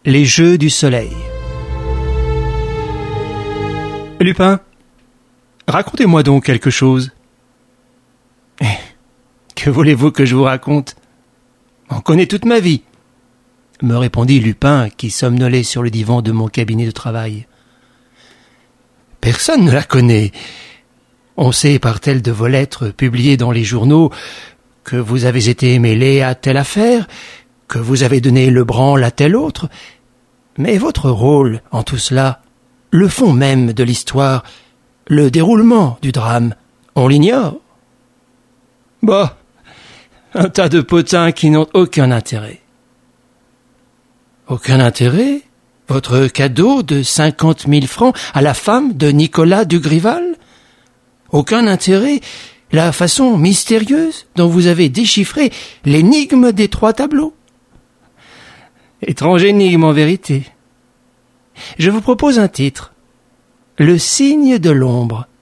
Les jeux du soleil. Lupin, racontez-moi donc quelque chose. Que voulez-vous que je vous raconte? On connaît toute ma vie, me répondit Lupin, qui somnolait sur le divan de mon cabinet de travail. Personne ne la connaît. On sait par telle de vos lettres publiées dans les journaux que vous avez été mêlé à telle affaire, que vous avez donné le branle à tel autre, mais votre rôle en tout cela, le fond même de l'histoire, le déroulement du drame, on l'ignore. Bah, un tas de potins qui n'ont aucun intérêt. Aucun intérêt? Votre cadeau de 50 000 francs à la femme de Nicolas Dugrival? Aucun intérêt? La façon mystérieuse dont vous avez déchiffré l'énigme des 3 tableaux? Étrange énigme en vérité. Je vous propose un titre. Le signe de l'ombre.